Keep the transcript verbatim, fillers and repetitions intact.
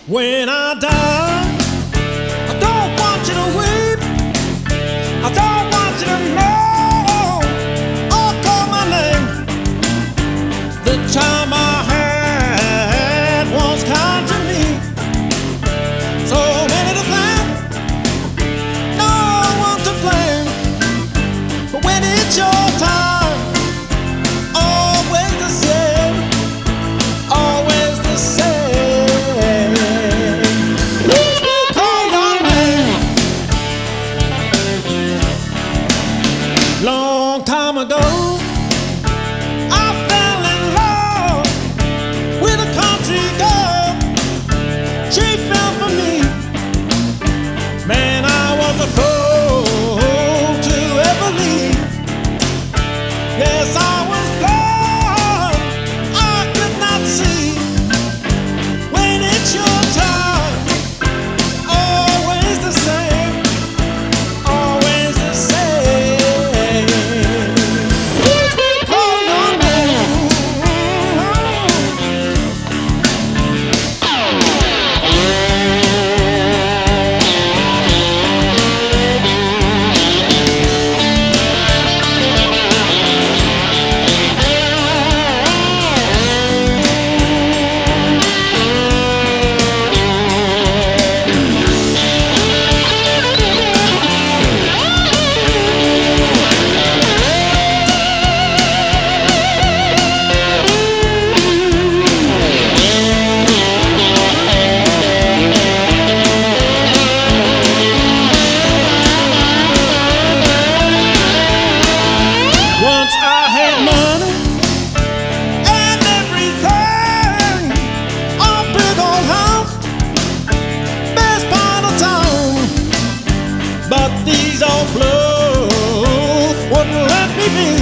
When I die, I don't want you to weep. I don't want you to know or call my name. The time I had was kind to me. So many to blame, no one to blame. But when it's your time, always the same, always the same. Long time ago, I fell in love with a country girl. She fell for me. Man, I was a fool to ever leave. Yes, I was blind, I could not see. When it's your time, always the same, always the same. Once I had money and everything, a big old house, best part of town. But these old blues wouldn't let me be.